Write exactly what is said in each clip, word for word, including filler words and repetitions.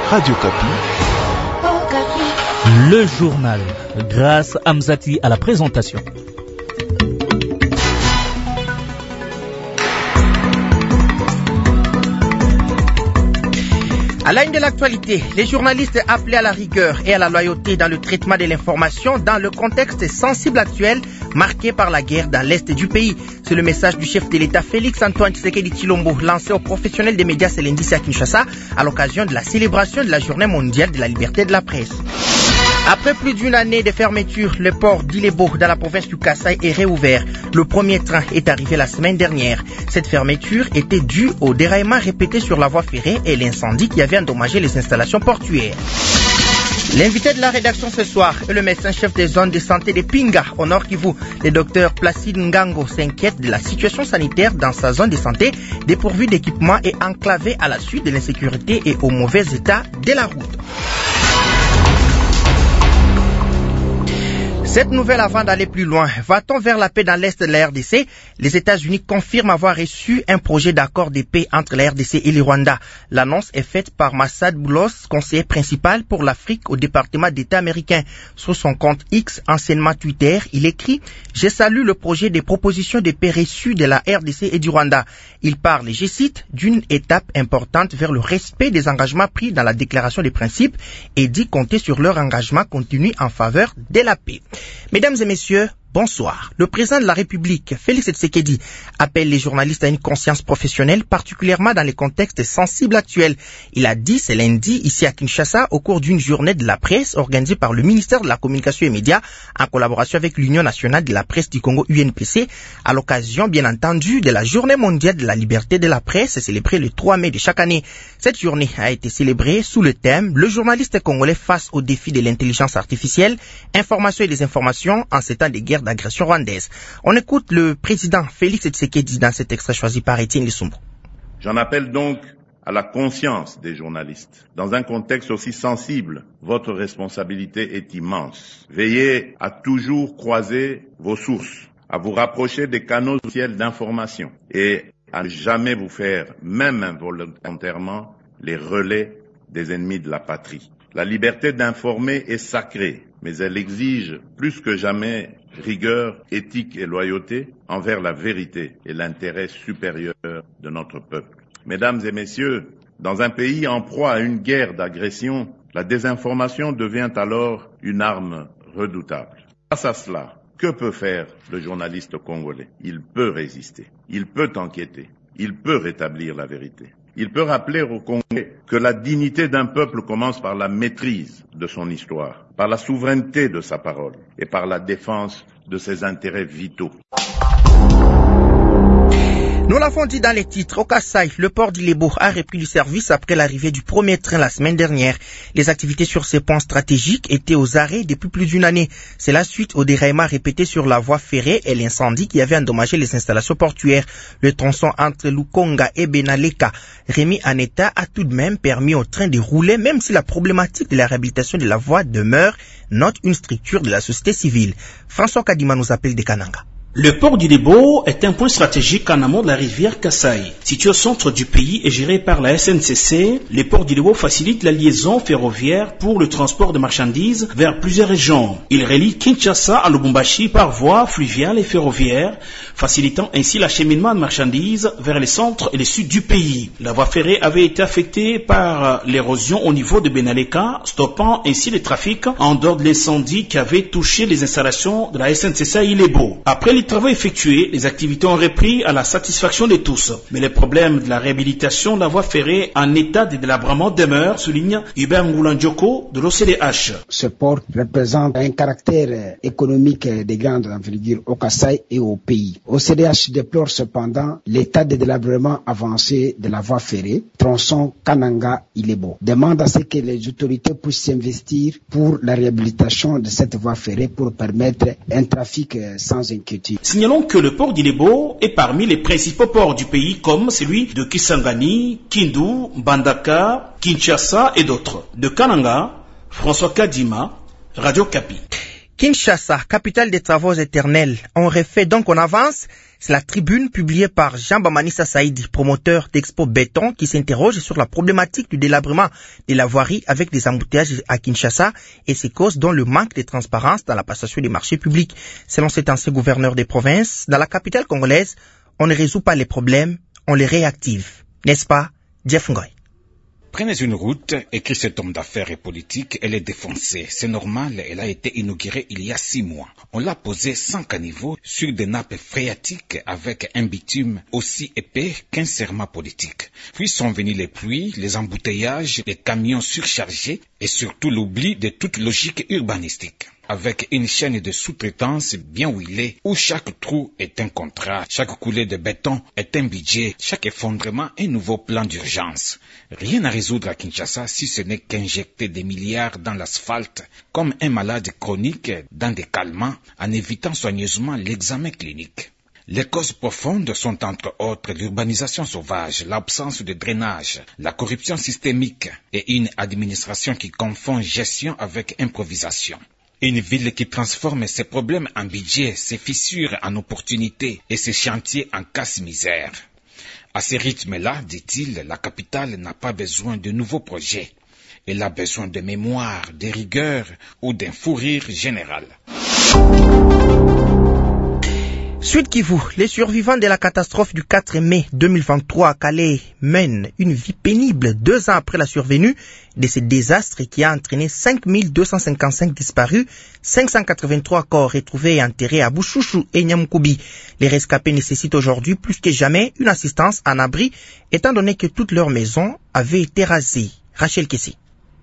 Radio Kapi. Le journal, grâce à Mzati à la présentation. À la une de l'actualité, les journalistes appelés à la rigueur et à la loyauté dans le traitement de l'information dans le contexte sensible actuel marqué par la guerre dans l'est du pays. C'est le message du chef de l'État Félix Antoine Tshisekedi Tshilombo lancé aux professionnels des médias ce lundi à Kinshasa à l'occasion de la célébration de la Journée mondiale de la liberté de la presse. Après plus d'une année de fermeture, le port d'Ilebo dans la province du Kasaï est réouvert. Le premier train est arrivé la semaine dernière. Cette fermeture était due au déraillement répété sur la voie ferrée et l'incendie qui avait endommagé les installations portuaires. L'invité de la rédaction ce soir est le médecin-chef des zones de santé de Pinga, au Nord Kivu. Le docteur Placide Ngango s'inquiète de la situation sanitaire dans sa zone de santé, dépourvue d'équipements et enclavée à la suite de l'insécurité et au mauvais état de la route. Cette nouvelle, avant d'aller plus loin, va-t-on vers la paix dans l'est de la R D C? Les États-Unis confirment avoir reçu un projet d'accord de paix entre la R D C et le Rwanda. L'annonce est faite par Massad Boulos, conseiller principal pour l'Afrique au département d'État américain. Sur son compte X, anciennement Twitter, il écrit « Je salue le projet des propositions de paix reçues de la R D C et du Rwanda. Il parle, je cite, d'une étape importante vers le respect des engagements pris dans la déclaration des principes et dit compter sur leur engagement continu en faveur de la paix. » Mesdames et messieurs, bonsoir. Le président de la République, Félix Tshisekedi, appelle les journalistes à une conscience professionnelle, particulièrement dans les contextes sensibles actuels. Il a dit ce lundi, ici à Kinshasa, au cours d'une journée de la presse organisée par le ministère de la Communication et Médias, en collaboration avec l'Union nationale de la presse du Congo U N P C, à l'occasion, bien entendu, de la Journée mondiale de la liberté de la presse, célébrée le trois mai de chaque année. Cette journée a été célébrée sous le thème « Le journaliste congolais face aux défis de l'intelligence artificielle, information et désinformation en ces temps de guerre d'agression rwandaise ». On écoute le président Félix Tshisekedi dans cet extrait choisi par Étienne Lissumbo. J'en appelle donc à la conscience des journalistes. Dans un contexte aussi sensible, votre responsabilité est immense. Veillez à toujours croiser vos sources, à vous rapprocher des canaux officiels d'information et à ne jamais vous faire, même involontairement, les relais des ennemis de la patrie. La liberté d'informer est sacrée, mais elle exige plus que jamais rigueur, éthique et loyauté envers la vérité et l'intérêt supérieur de notre peuple. Mesdames et messieurs, dans un pays en proie à une guerre d'agression, la désinformation devient alors une arme redoutable. Face à cela, que peut faire le journaliste congolais? Il peut résister, il peut enquêter, il peut rétablir la vérité. Il peut rappeler aux Congolais que la dignité d'un peuple commence par la maîtrise de son histoire, par la souveraineté de sa parole et par la défense de ses intérêts vitaux. Nous l'avons dit dans les titres, au Kasaï, le port d'Ilebo a repris du service après l'arrivée du premier train la semaine dernière. Les activités sur ces points stratégiques étaient aux arrêts depuis plus d'une année. C'est la suite au déraillement répété sur la voie ferrée et l'incendie qui avait endommagé les installations portuaires. Le tronçon entre Lukonga et Benaleka, remis en état, a tout de même permis au train de rouler, même si la problématique de la réhabilitation de la voie demeure, note une structure de la société civile. François Kadima nous appelle de Kananga. Le port d'Ilebo est un point stratégique en amont de la rivière Kasaï. Situé au centre du pays et géré par la S N C C, le port d'Ilebo facilite la liaison ferroviaire pour le transport de marchandises vers plusieurs régions. Il relie Kinshasa à Lubumbashi par voie fluviale et ferroviaire, facilitant ainsi l'acheminement de marchandises vers les centres et les sud du pays. La voie ferrée avait été affectée par l'érosion au niveau de Benaleka, stoppant ainsi le trafic en dehors de l'incendie qui avait touché les installations de la S N C C à Ilebo. Après les travaux effectués, les activités ont repris à la satisfaction de tous. Mais les problèmes de la réhabilitation de la voie ferrée en état de délabrement demeurent, souligne Hubert Ngoulandjoko de l'O C D H. Ce port représente un caractère économique de grande envergure au Kasaï et au pays. O C D H déplore cependant l'état de délabrement avancé de la voie ferrée, tronçon Kananga-Ilebo. Demande à ce que les autorités puissent s'investir pour la réhabilitation de cette voie ferrée pour permettre un trafic sans inquiétude. Signalons que le port d'Ilebo est parmi les principaux ports du pays comme celui de Kisangani, Kindu, Mbandaka, Kinshasa et d'autres. De Kananga, François Kadima, Radio Kapi. Kinshasa, capitale des travaux éternels. On refait donc on avance. C'est la tribune publiée par Jean Bamanissa Saïdi, promoteur d'Expo Béton, qui s'interroge sur la problématique du délabrement de la voirie avec des embouteillages à Kinshasa et ses causes dont le manque de transparence dans la passation des marchés publics. Selon cet ancien gouverneur des provinces, dans la capitale congolaise, on ne résout pas les problèmes, on les réactive. N'est-ce pas, Jeff Ngoy? Prenez une route, écrit cet homme d'affaires et politique, elle est défoncée. C'est normal, elle a été inaugurée il y a six mois. On l'a posée sans caniveau sur des nappes phréatiques avec un bitume aussi épais qu'un serment politique. Puis sont venus les pluies, les embouteillages, les camions surchargés et surtout l'oubli de toute logique urbanistique. Avec une chaîne de sous-traitance bien huilée, où chaque trou est un contrat, chaque coulée de béton est un budget, chaque effondrement un nouveau plan d'urgence. Rien à résoudre à Kinshasa si ce n'est qu'injecter des milliards dans l'asphalte, comme un malade chronique dans des calmants, en évitant soigneusement l'examen clinique. Les causes profondes sont entre autres l'urbanisation sauvage, l'absence de drainage, la corruption systémique et une administration qui confond gestion avec improvisation. Une ville qui transforme ses problèmes en budget, ses fissures en opportunités et ses chantiers en casse-misère. À ce rythme-là, dit-il, la capitale n'a pas besoin de nouveaux projets. Elle a besoin de mémoire, de rigueur ou d'un fou rire général. Sud Kivu, les survivants de la catastrophe du quatre mai deux mille vingt-trois à Calais mènent une vie pénible deux ans après la survenue de ce désastre qui a entraîné cinq mille deux cent cinquante-cinq disparus, cinq cent quatre-vingt-trois corps retrouvés et enterrés à Bouchouchou et Nyamukoubi. Les rescapés nécessitent aujourd'hui plus que jamais une assistance en abri, étant donné que toutes leurs maisons avaient été rasées. Rachel Kessi.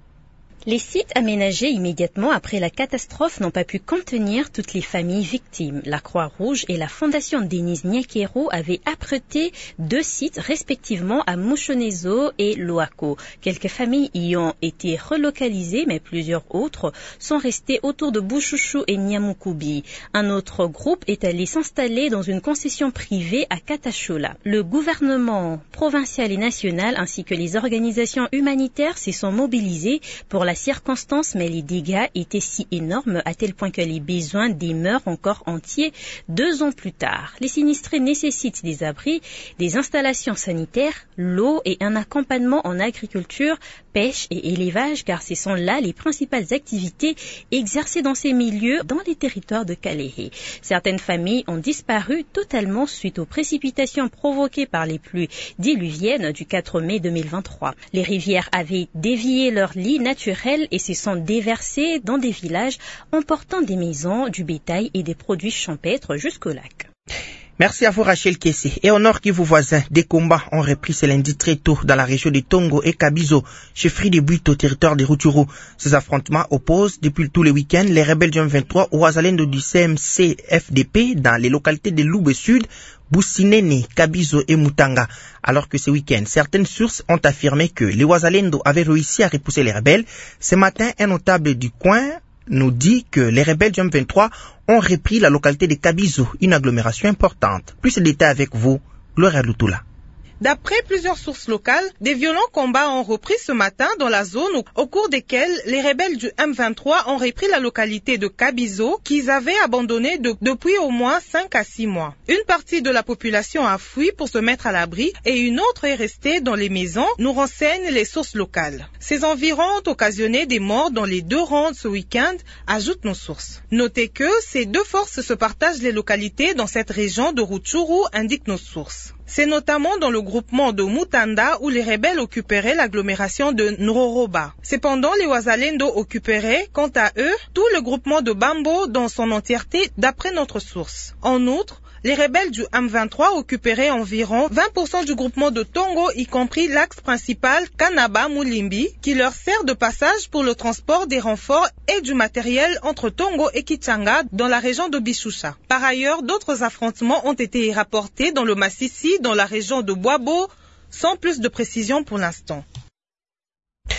Les sites aménagés immédiatement après la catastrophe n'ont pas pu contenir toutes les familles victimes. La Croix-Rouge et la Fondation Denise Nyakero avaient apprêté deux sites respectivement à Mouchonezo et Loaco. Quelques familles y ont été relocalisées, mais plusieurs autres sont restées autour de Bouchouchou et Nyamukoubi. Un autre groupe est allé s'installer dans une concession privée à Katachola. Le gouvernement provincial et national ainsi que les organisations humanitaires s'y sont mobilisés pour la La circonstance, mais les dégâts étaient si énormes à tel point que les besoins demeurent encore entiers deux ans plus tard. Les sinistrés nécessitent des abris, des installations sanitaires, l'eau et un accompagnement en agriculture, pêche et élevage, car ce sont là les principales activités exercées dans ces milieux dans les territoires de Kalehe. Certaines familles ont disparu totalement suite aux précipitations provoquées par les pluies diluviennes du quatre mai deux mille vingt-trois. Les rivières avaient dévié leur lit naturel et se sont déversés dans des villages, emportant des maisons, du bétail et des produits champêtres jusqu'au lac. Merci à vous Rachel Kessé. Et au nord Kivu voisin, des combats ont repris ce lundi très tôt dans la région de Tongo et Kabizo, chefferie des Buttes au territoire des Rutshuru. Ces affrontements opposent depuis tous les week-ends les rebelles du M vingt-trois aux Wazalendo du C M C F D P dans les localités de Loube Sud, Boussinene, Kabizo et Mutanga. Alors que ce week-end, certaines sources ont affirmé que les Wazalendo avaient réussi à repousser les rebelles. Ce matin, un notable du coin nous dit que les rebelles du M vingt-trois ont repris la localité de Kabizo, une agglomération importante. Plus de détails avec vous, Gloria Lutula. D'après plusieurs sources locales, des violents combats ont repris ce matin dans la zone au cours desquels les rebelles du M vingt-trois ont repris la localité de Kabizo qu'ils avaient abandonnée de, depuis au moins cinq à six mois. Une partie de la population a fui pour se mettre à l'abri et une autre est restée dans les maisons, nous renseignent les sources locales. Ces environs ont occasionné des morts dans les deux rondes ce week-end, ajoutent nos sources. Notez que ces deux forces se partagent les localités dans cette région de Rutshuru, indiquent nos sources. C'est notamment dans le groupement de Mutanda où les rebelles occuperaient l'agglomération de Nroroba. Cependant, les Wazalendo occuperaient, quant à eux, tout le groupement de Bambo dans son entièreté d'après notre source. En outre, les rebelles du M vingt-trois occuperaient environ vingt pour cent du groupement de Tongo, y compris l'axe principal Kanaba-Mulimbi, qui leur sert de passage pour le transport des renforts et du matériel entre Tongo et Kichanga dans la région de Bishusha. Par ailleurs, d'autres affrontements ont été rapportés dans le Massissi, dans la région de Boabo, sans plus de précision pour l'instant.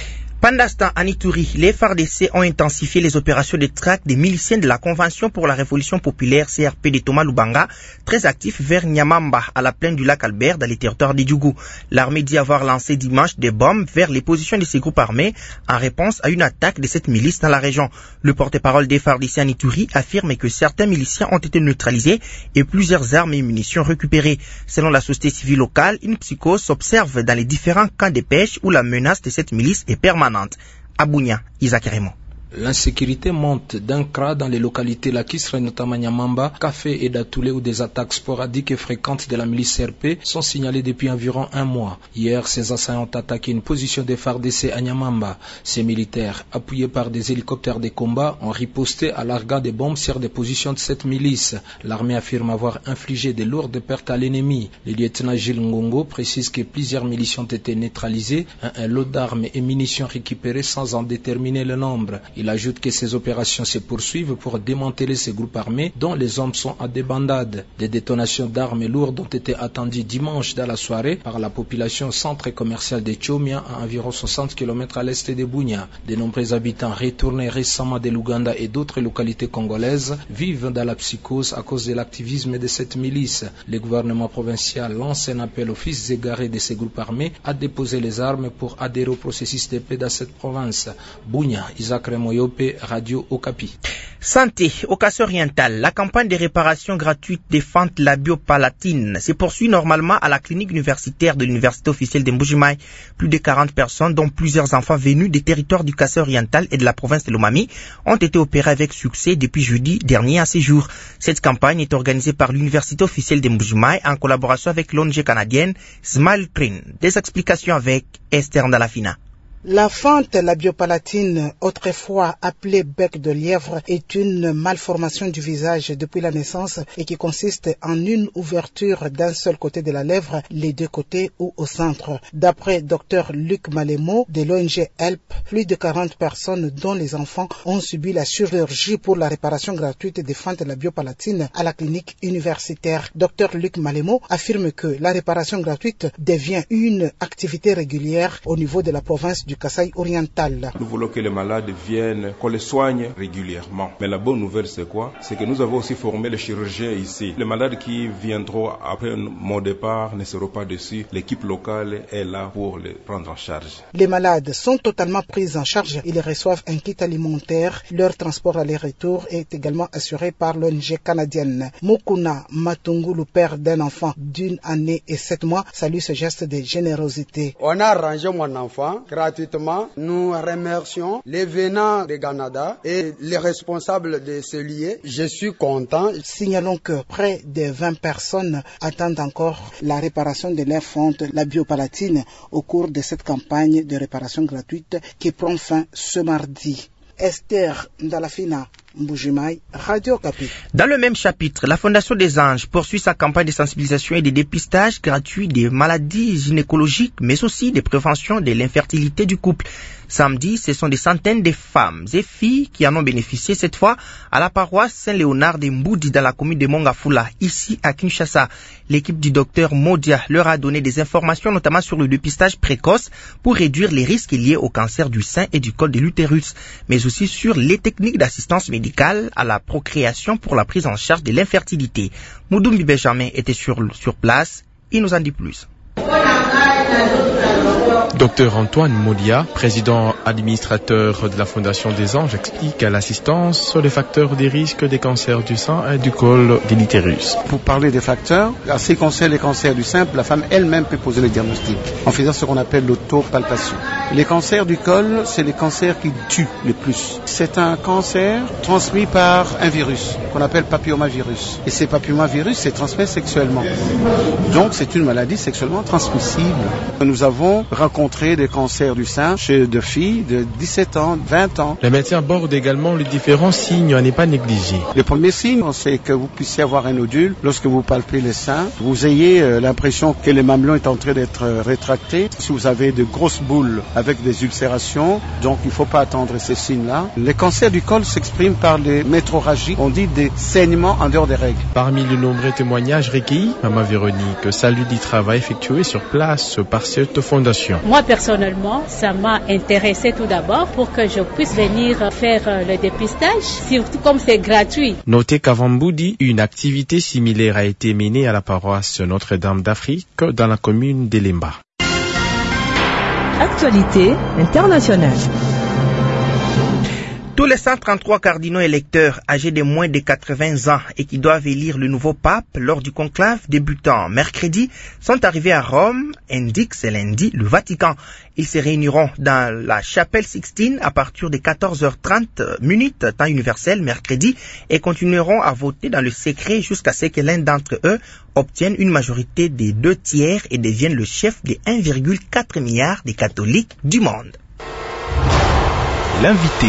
Pendant ce temps, à Ituri, les F A R D C ont intensifié les opérations de traque des miliciens de la Convention pour la Révolution Populaire C R P de Thomas Lubanga, très actifs vers Nyamamba, à la plaine du lac Albert, dans les territoires des Djougou. L'armée dit avoir lancé dimanche des bombes vers les positions de ces groupes armés en réponse à une attaque de cette milice dans la région. Le porte-parole des F A R D C à Ituri affirme que certains miliciens ont été neutralisés et plusieurs armes et munitions récupérées. Selon la société civile locale, une psychose s'observe dans les différents camps de pêche où la menace de cette milice est permanente. À Bunia, Isaac Raymond. L'insécurité monte d'un cran dans les localités lacustres, notamment Nyamamba, Café et Datoulé, où des attaques sporadiques et fréquentes de la milice C R P sont signalées depuis environ un mois. Hier, ces assaillants ont attaqué une position des F A R D C à Nyamamba. Ces militaires, appuyés par des hélicoptères de combat, ont riposté à larguant des bombes sur des positions de cette milice. L'armée affirme avoir infligé de lourdes pertes à l'ennemi. Le lieutenant Gilles Ngongo précise que plusieurs miliciens ont été neutralisés, un, un lot d'armes et munitions récupérées sans en déterminer le nombre. Il ajoute que ces opérations se poursuivent pour démanteler ces groupes armés dont les hommes sont à débandade. Des détonations d'armes lourdes ont été attendues dimanche dans la soirée par la population au centre commercial de Tchomia à environ soixante kilomètres à l'est de Bunia. De nombreux habitants retournés récemment de l'Ouganda et d'autres localités congolaises vivent dans la psychose à cause de l'activisme de cette milice. Le gouvernement provincial lance un appel aux fils égarés de ces groupes armés à déposer les armes pour adhérer au processus de paix dans cette province. Bunia, Isaac Remoyo, Radio Okapi. Santé, au Kasaï-Oriental, la campagne de réparation gratuite des fentes labiopalatines se poursuit normalement à la clinique universitaire de l'université officielle de Mbuji-Mayi. Plus de quarante personnes, dont plusieurs enfants venus des territoires du Kasaï-Oriental et de la province de Lomami, ont été opérés avec succès depuis jeudi dernier à ces jours. Cette campagne est organisée par l'université officielle de Mbuji-Mayi en collaboration avec l'O N G canadienne Smile Print. Des explications avec Esther Ndalafina. La fente labiopalatine, autrefois appelée bec de lièvre, est une malformation du visage depuis la naissance et qui consiste en une ouverture d'un seul côté de la lèvre, les deux côtés ou au centre. D'après Dr Luc Malemo de l'O N G Help, plus de quarante personnes dont les enfants ont subi la chirurgie pour la réparation gratuite des fentes labiopalatines à la clinique universitaire. Dr Luc Malemo affirme que la réparation gratuite devient une activité régulière au niveau de la province du du Kasaï-Oriental. Nous voulons que les malades viennent, qu'on les soigne régulièrement. Mais la bonne nouvelle, c'est quoi? C'est que nous avons aussi formé les chirurgiens ici. Les malades qui viendront après mon départ ne seront pas déçus. L'équipe locale est là pour les prendre en charge. Les malades sont totalement pris en charge. Ils reçoivent un kit alimentaire. Leur transport aller-retour est également assuré par l'O N G canadienne. Mukuna Matungu, le père d'un enfant d'une année et sept mois, salue ce geste de générosité. On a arrangé mon enfant gratuitement. Nous remercions les venants du Canada et les responsables de ce lieu. Je suis content. Signalons que près de vingt personnes attendent encore la réparation de leur fente labiopalatine au cours de cette campagne de réparation gratuite qui prend fin ce mardi. Esther Ndalafina, Mbuji-Mayi, Radio Okapi. Dans le même chapitre, la Fondation des Anges poursuit sa campagne de sensibilisation et de dépistage gratuit des maladies gynécologiques, mais aussi de prévention de l'infertilité du couple. Samedi, ce sont des centaines de femmes et filles qui en ont bénéficié cette fois à la paroisse Saint-Léonard de Mboudi dans la commune de Mongafula, ici à Kinshasa. L'équipe du docteur Modia leur a donné des informations notamment sur le dépistage précoce pour réduire les risques liés au cancer du sein et du col de l'utérus, mais aussi sur les techniques d'assistance médicale à la procréation pour la prise en charge de l'infertilité. Moudoumbi Benjamin était sur, sur place, il nous en dit plus. Docteur Antoine Modia, président administrateur de la Fondation des Anges, explique à l'assistance sur les facteurs des risques des cancers du sein et du col de l'utérus. Pour parler des facteurs, en ce qui concerne les cancers du sein, la femme elle-même peut poser le diagnostic en faisant ce qu'on appelle l'autopalpation. Les cancers du col, c'est les cancers qui tuent le plus. C'est un cancer transmis par un virus qu'on appelle papillomavirus. Et ces papillomavirus se transmettent sexuellement. Donc c'est une maladie sexuellement transmissible. Nous avons rencontré des cancers du sein chez des filles de dix-sept ans, vingt ans. Les médecins abordent également les différents signes à ne pas négliger. Le premier signe, c'est que vous puissiez avoir un nodule lorsque vous palpez le sein. Vous ayez l'impression que le mamelon est en train d'être rétracté. Si vous avez de grosses boules avec des ulcérations, donc il ne faut pas attendre ces signes-là. Les cancers du col s'expriment par des métrorragies, on dit des saignements en dehors des règles. Parmi les nombreux témoignages recueillis, Maman Véronique salue du travail effectué sur place par cette fondation. Moi, personnellement, ça m'a intéressé tout d'abord pour que je puisse venir faire le dépistage, surtout comme c'est gratuit. Notez qu'à Vamboudi, une activité similaire a été menée à la paroisse Notre-Dame d'Afrique dans la commune d'Elemba. Actualité internationale. Tous les cent trente-trois cardinaux électeurs âgés de moins de quatre-vingts ans et qui doivent élire le nouveau pape lors du conclave débutant mercredi sont arrivés à Rome, indique ce lundi le Vatican. Ils se réuniront dans la chapelle Sixtine à partir de quatorze heures trente minutes temps universel mercredi et continueront à voter dans le secret jusqu'à ce que l'un d'entre eux obtienne une majorité des deux tiers et devienne le chef de un virgule quatre milliard de catholiques du monde. L'invité.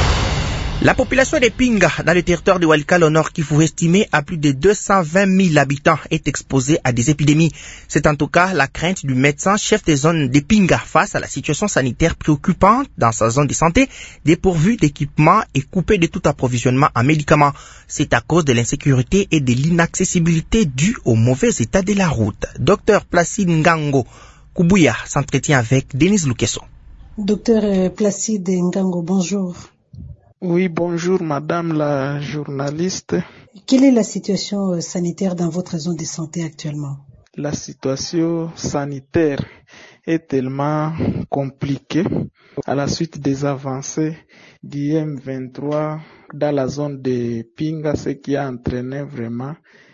La population des Pinga dans le territoire de Walikale au nord Kivu estimée à plus de deux cent vingt mille habitants est exposée à des épidémies. C'est en tout cas la crainte du médecin chef des zones des Pinga face à la situation sanitaire préoccupante dans sa zone de santé, dépourvue d'équipements et coupée de tout approvisionnement en médicaments. C'est à cause de l'insécurité et de l'inaccessibilité due au mauvais état de la route. Docteur Placide Ngango Kubuya s'entretient avec Denise Lukeso. Docteur Placide Ngango, bonjour. Oui, bonjour madame la journaliste. Quelle est la situation sanitaire dans votre zone de santé actuellement? La situation sanitaire est tellement compliquée à la suite des avancées du M vingt-trois dans la zone de Pinga, ce qui a entraîné vraiment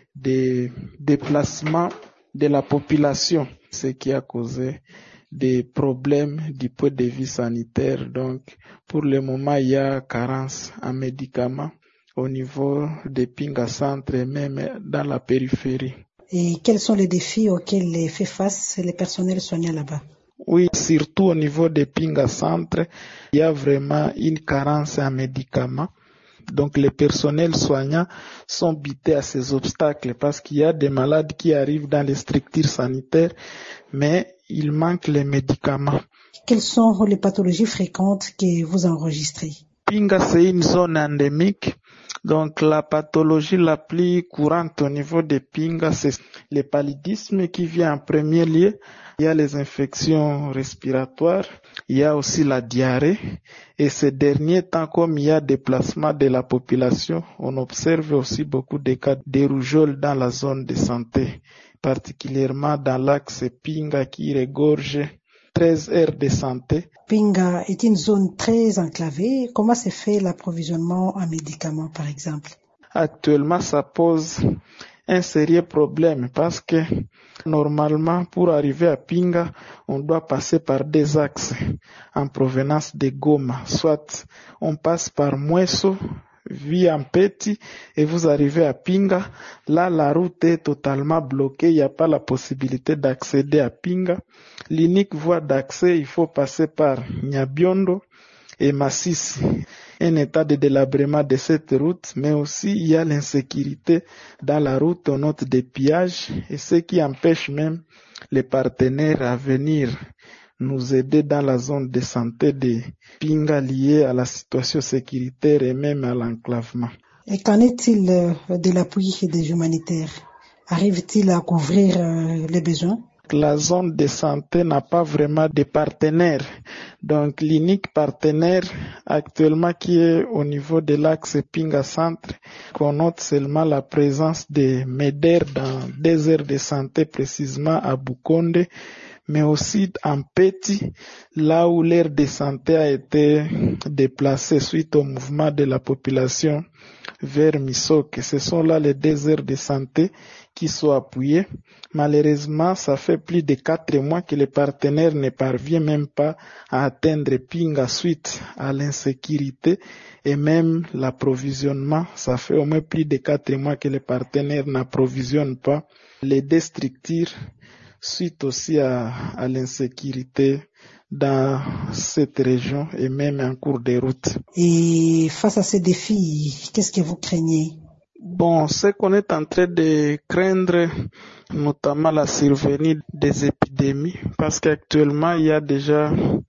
des déplacements de la population, ce qui a causé des problèmes du point de vue sanitaire. Donc, pour le moment, il y a carence en médicaments au niveau des Pinga Centre et même dans la périphérie. Et quels sont les défis auxquels fait face les personnels soignants là-bas? Oui, surtout au niveau des Pinga Centre, il y a vraiment une carence en médicaments. Donc les personnels soignants sont butés à ces obstacles parce qu'il y a des malades qui arrivent dans les structures sanitaires, mais il manque les médicaments. Quelles sont les pathologies fréquentes que vous enregistrez? Pinga, c'est une zone endémique. Donc la pathologie la plus courante au niveau des Pinga, c'est le paludisme qui vient en premier lieu. Il y a les infections respiratoires, il y a aussi la diarrhée. Et ces derniers temps, comme il y a déplacement de la population, on observe aussi beaucoup de cas de rougeole dans la zone de santé, particulièrement dans l'axe Pinga qui regorge treize aires de santé. Pinga est une zone très enclavée. Comment se fait l'approvisionnement en médicaments, par exemple? Actuellement, ça pose un sérieux problème parce que normalement, pour arriver à Pinga, on doit passer par des axes en provenance de Goma. Soit on passe par Mweso, via Mpeti, et vous arrivez à Pinga. Là, la route est totalement bloquée. Il n'y a pas la possibilité d'accéder à Pinga. L'unique voie d'accès, il faut passer par Nyabiondo et Massissi. Un état de délabrement de cette route, mais aussi il y a l'insécurité dans la route, on note des pillages, et ce qui empêche même les partenaires à venir nous aider dans la zone de santé de Pinga liée à la situation sécuritaire et même à l'enclavement. Et qu'en est-il de l'appui des humanitaires? Arrive-t-il à couvrir les besoins? La zone de santé n'a pas vraiment de partenaires. Donc l'unique partenaire actuellement qui est au niveau de l'axe Pinga Centre, qu'on note seulement la présence des MEDER dans des aires de santé, précisément à Bukonde, mais aussi en Petit, là où l'aire de santé a été déplacée suite au mouvement de la population vers Misoke. Ce sont là les deux aires de santé qui sont appuyées. Malheureusement, ça fait plus de quatre mois que les partenaires ne parviennent même pas à atteindre Pinga suite à l'insécurité et même l'approvisionnement. Ça fait au moins plus de quatre mois que les partenaires n'approvisionnent pas les deux structures suite aussi à, à l'insécurité dans cette région et même en cours de route. Et face à ces défis, qu'est-ce que vous craignez? Bon, ce qu'on est en train de craindre, notamment la survenue des épidémies, parce qu'actuellement, il y a déjà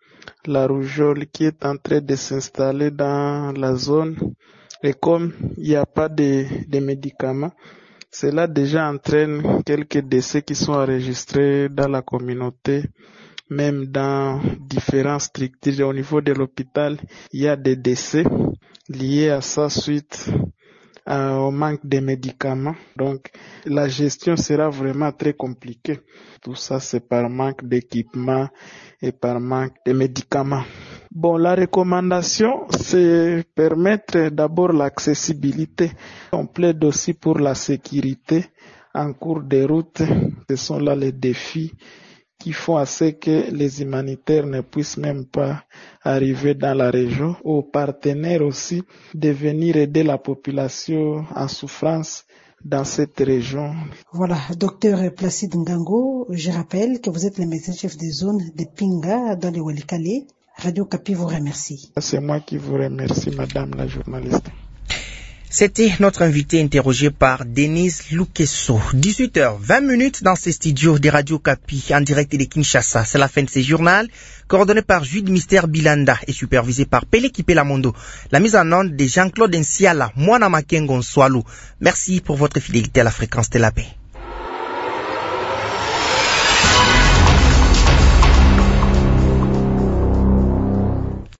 la rougeole qui est en train de s'installer dans la zone. Et comme il n'y a pas de, de médicaments, cela déjà entraîne quelques décès qui sont enregistrés dans la communauté même dans différentes structures. Au niveau de l'hôpital, il y a des décès liés à ça suite euh, au manque de médicaments. Donc, la gestion sera vraiment très compliquée. Tout ça, c'est par manque d'équipement et par manque de médicaments. Bon, la recommandation, c'est permettre d'abord l'accessibilité. On plaide aussi pour la sécurité en cours de route. Ce sont là les défis qui font à ce que les humanitaires ne puissent même pas arriver dans la région. Aux partenaires aussi de venir aider la population en souffrance dans cette région. Voilà, docteur Placide Ngango, je rappelle que vous êtes le médecin-chef de zone de Pinga dans le Walikale. Radio Kapi vous remercie. C'est moi qui vous remercie, madame la journaliste. C'était notre invité interrogé par Denise Lukeso. dix-huit heures vingt minutes dans ces studios de Radio Kapi en direct de Kinshasa. C'est la fin de ce journal, coordonné par Jude Mister Bilanda et supervisé par Pele Kipelamondo. La mise en onde de Jean-Claude Nsiala, Mwana Makengo Nswalu. Merci pour votre fidélité à la fréquence de la paix.